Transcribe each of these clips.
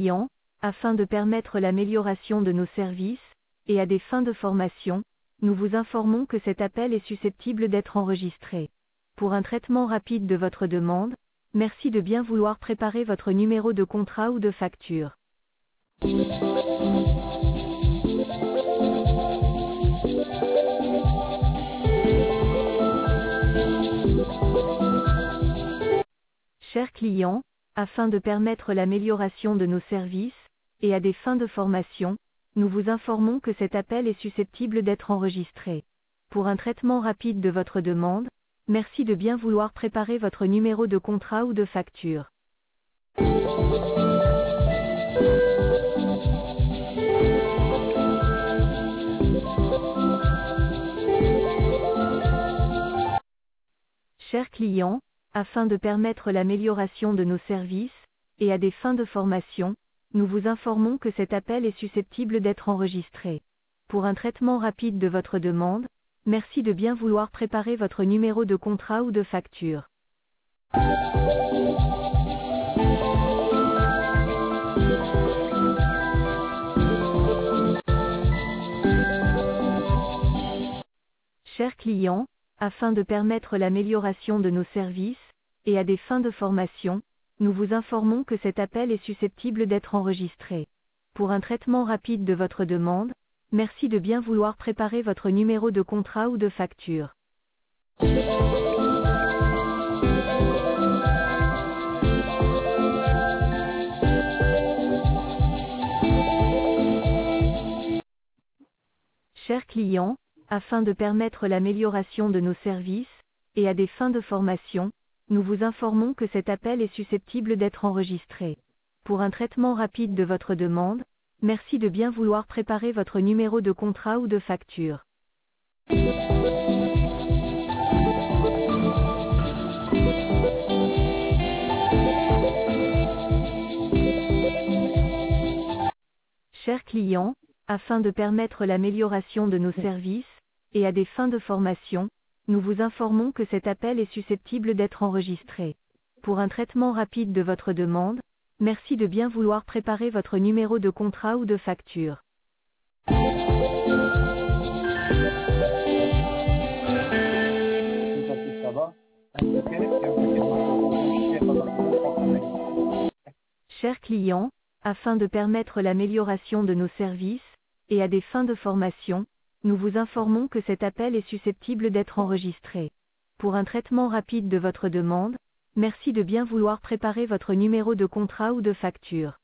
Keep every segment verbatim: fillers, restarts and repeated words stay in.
clients, afin de permettre l'amélioration de nos services, et à des fins de formation, nous vous informons que cet appel est susceptible d'être enregistré. Pour un traitement rapide de votre demande, merci de bien vouloir préparer votre numéro de contrat ou de facture. Chers clients, afin de permettre l'amélioration de nos services, et à des fins de formation, nous vous informons que cet appel est susceptible d'être enregistré. Pour un traitement rapide de votre demande, merci de bien vouloir préparer votre numéro de contrat ou de facture. Chers clients, afin de permettre l'amélioration de nos services, et à des fins de formation, nous vous informons que cet appel est susceptible d'être enregistré. Pour un traitement rapide de votre demande, merci de bien vouloir préparer votre numéro de contrat ou de facture. Chers clients, afin de permettre l'amélioration de nos services, et à des fins de formation, nous vous informons que cet appel est susceptible d'être enregistré. Pour un traitement rapide de votre demande, merci de bien vouloir préparer votre numéro de contrat ou de facture. Chers clients, afin de permettre l'amélioration de nos services, et à des fins de formation, nous vous informons que cet appel est susceptible d'être enregistré. Pour un traitement rapide de votre demande, merci de bien vouloir préparer votre numéro de contrat ou de facture. Chers clients, afin de permettre l'amélioration de nos services, et à des fins de formation, nous vous informons que cet appel est susceptible d'être enregistré. Pour un traitement rapide de votre demande, merci de bien vouloir préparer votre numéro de contrat ou de facture. Chers clients, afin de permettre l'amélioration de nos services, et à des fins de formation, nous vous informons que cet appel est susceptible d'être enregistré. Pour un traitement rapide de votre demande, merci de bien vouloir préparer votre numéro de contrat ou de facture.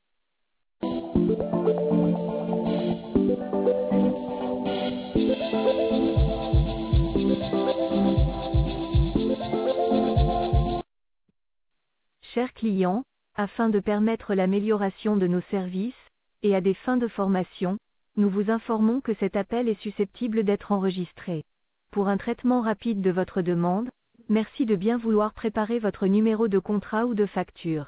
Chers clients, afin de permettre l'amélioration de nos services, et à des fins de formation, nous vous informons que cet appel est susceptible d'être enregistré. Pour un traitement rapide de votre demande, merci de bien vouloir préparer votre numéro de contrat ou de facture.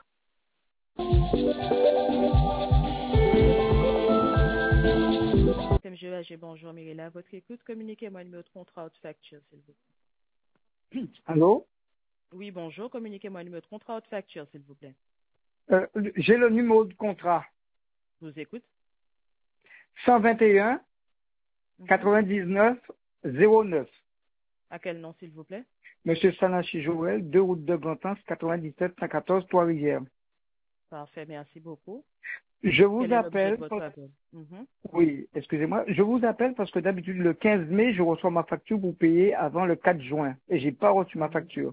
M G H, bonjour Mirella, votre écoute, communiquez-moi le numéro de contrat ou de facture, s'il vous plaît. Allô? Oui, bonjour, communiquez-moi le numéro de contrat ou de facture, s'il vous plaît. Euh, J'ai le numéro de contrat. Je vous écoute. cent vingt et un Mhm. quatre-vingt-dix-neuf zéro neuf. À quel nom, s'il vous plaît? Monsieur Sanachi Joël, deux route de Grand'Anse, quatre-vingt-dix-sept cent quatorze, Trois-Rivières. Parfait, merci beaucoup. Je vous Quel est l'objet de appelle, votre parce... appel? Mhm. oui, excusez-moi, je vous appelle parce que d'habitude le quinze mai, je reçois ma facture pour payer avant le quatre juin et j'ai pas reçu ma facture.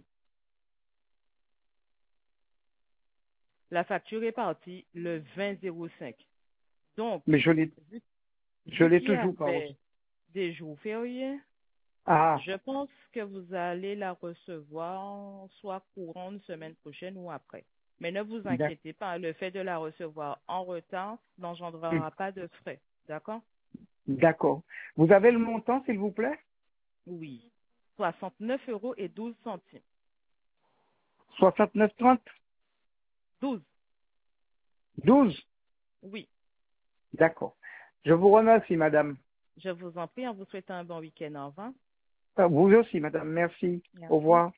La facture est partie le vingt zéro cinq. Donc, Mais je l'ai, vu, je vu l'ai qu'il y toujours pas reçu. avait des jours fériés, Ah, je pense que vous allez la recevoir soit courant une semaine prochaine ou après. Mais ne vous d'ac- inquiétez pas, le fait de la recevoir en retard n'engendrera pas de frais. D'accord? d'accord. Vous avez le montant, s'il vous plaît? Oui. soixante-neuf euros et douze centimes. soixante-neuf trente? douze. douze? Oui. D'accord. Je vous remercie, madame. Je vous en prie en vous souhaitant un bon week-end. Au revoir. Ah, vous aussi, madame. Merci. Au Merci. revoir.